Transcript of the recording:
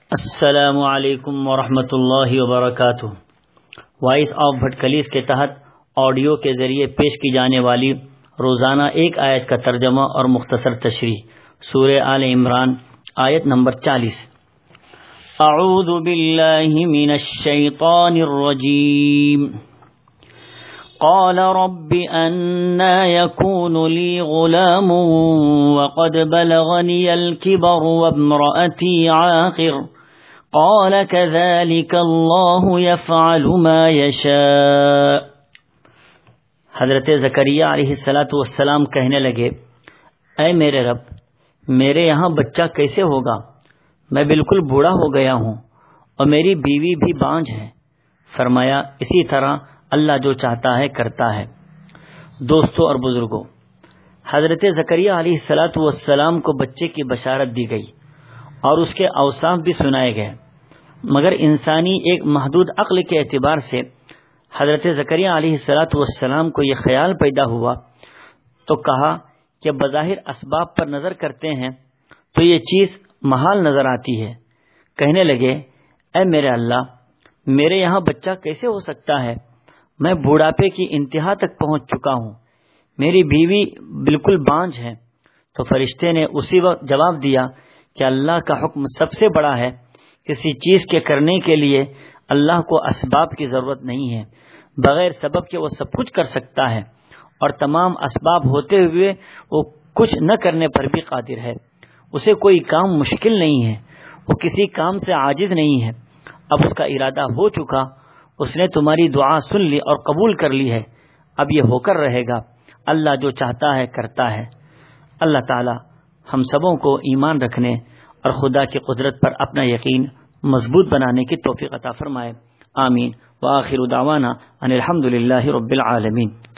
السلام علیکم ورحمۃ اللہ وبرکاتہ۔ وائس آف بھٹکلیز کے تحت آڈیو کے ذریعے پیش کی جانے والی روزانہ ایک آیت کا ترجمہ اور مختصر تشریح سورہ آل عمران آیت نمبر 40۔ اعوذ باللہ من الشیطان الرجیم۔ قال رب أنى يكون لي غلام وقد بلغني الكبر وامرأتي عاقر قال كذلك الله يفعل ما يشاء۔ حضرت زکریا علیہ السلام کہنے لگے، اے میرے رب، میرے یہاں بچہ کیسے ہوگا؟ میں بالکل بوڑھا ہو گیا ہوں اور میری بیوی بھی بانجھ ہے۔ فرمایا، اسی طرح اللہ جو چاہتا ہے کرتا ہے۔ دوستو اور بزرگوں، حضرت زکریا علیہ السلام کو بچے کی بشارت دی گئی اور اس کے اوصاف بھی سنائے گئے، مگر انسانی ایک محدود عقل کے اعتبار سے حضرت زکریا علیہ السلام کو یہ خیال پیدا ہوا تو کہا کہ بظاہر اسباب پر نظر کرتے ہیں تو یہ چیز محال نظر آتی ہے۔ کہنے لگے، اے میرے اللہ، میرے یہاں بچہ کیسے ہو سکتا ہے؟ میں بوڑھاپے کی انتہا تک پہنچ چکا ہوں، میری بیوی بالکل بانجھ ہے۔ تو فرشتے نے اسی وقت جواب دیا کہ اللہ کا حکم سب سے بڑا ہے، کسی چیز کے کرنے کے لیے اللہ کو اسباب کی ضرورت نہیں ہے، بغیر سبب کے وہ سب کچھ کر سکتا ہے، اور تمام اسباب ہوتے ہوئے وہ کچھ نہ کرنے پر بھی قادر ہے۔ اسے کوئی کام مشکل نہیں ہے، وہ کسی کام سے عاجز نہیں ہے۔ اب اس کا ارادہ ہو چکا، اس نے تمہاری دعا سن لی اور قبول کر لی ہے، اب یہ ہو کر رہے گا۔ اللہ جو چاہتا ہے کرتا ہے۔ اللہ تعالی ہم سبوں کو ایمان رکھنے اور خدا کی قدرت پر اپنا یقین مضبوط بنانے کی توفیق عطا فرمائے۔ آمین۔ وآخر دعوانا ان الحمد للہ رب العالمین۔